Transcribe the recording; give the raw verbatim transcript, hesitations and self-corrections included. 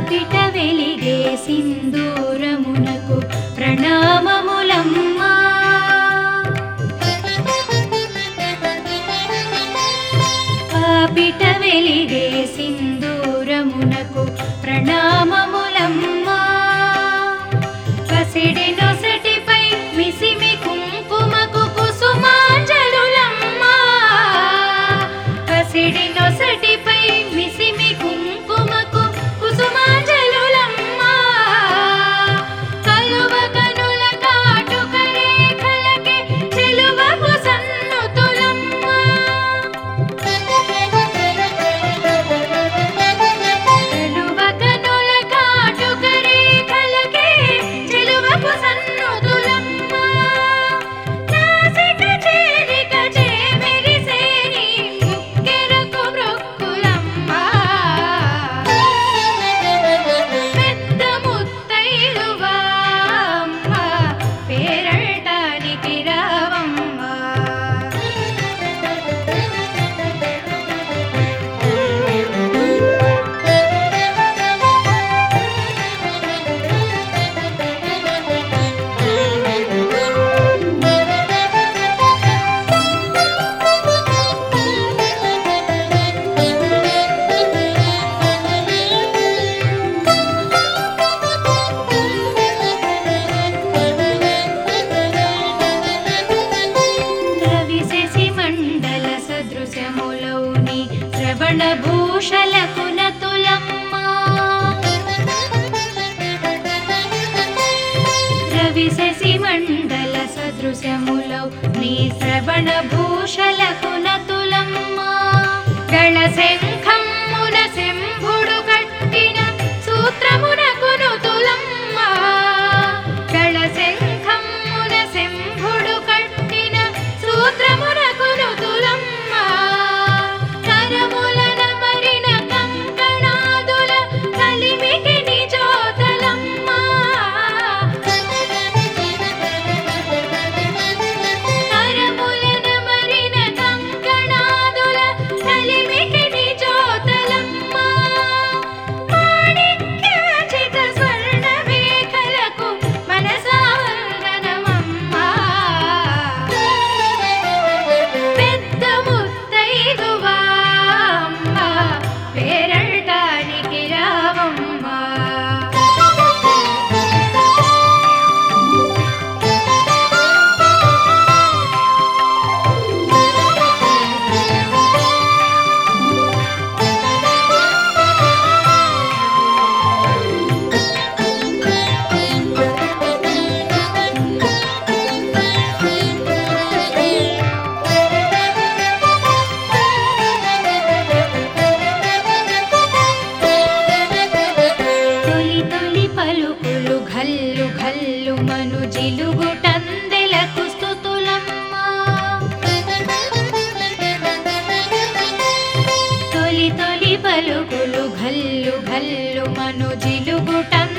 పాపిట వెలిగే సింధూరమునకు ప్రణామములమ్మా. పాపిట వెలిగే సింధూరమునకు ప్రణామములమ్మా. పసిడి నొసటిపై మిసిమి కుంకుమకు కుసుమాంజలులమ్మా. పసిడి నొసటిపై మిసిమి కుంకుమకు కుసుమాంజలులమ్మా. కలువ కనుల కాటుక రేఖలకే చెలువకు సన్నుతులమ్మా. కలువ కనుల కాటుక రేఖలకే చెలువకు సన్నుతులమ్మా. నాసిక చేరిక చేమెరిసేని ముక్కెరకు బ్రొక్కులమ్మా. పెద్ద ముత్తైదువా అమ్మా, పేరటానికి రావమ్మా. రవిశశి మండల సదృశములౌని శ్రవణ భూషలకు నతులమ్మా. రవిశశి మండల సదృశములౌ నీ శ్రవణ భూషలకు నతులమ్మా. గళ శంఖమ్మున శంభుడు కట్టిన సూత్రమునకు నుతులమ్మా. గళ శంఖమ్మున శంభుడు కట్టిన సూత్రమునకు నుతులమ్మా. కరములన మరిన కంకణాదుల కలిమికి నిజోతలమ్మా. కరములన మరిన కంకణాదుల కలిమికి నిజోతలమ్మా. మాణిక్యాచిత స్వర్ణ మేఖలకు మనసాంగనమమ్మా. పెద్ద ముత్తైదువా అమ్మా, పేరటానికి రావమ్మా. తొలి తొలి పలుకులు ఘల్లు ఘల్లు మను జిలుగుటందెలకు స్తుతులమ్మా. తొలి తొలి పలుకులు ఘల్లు ఘల్లు మను జిలుగుటందెలకు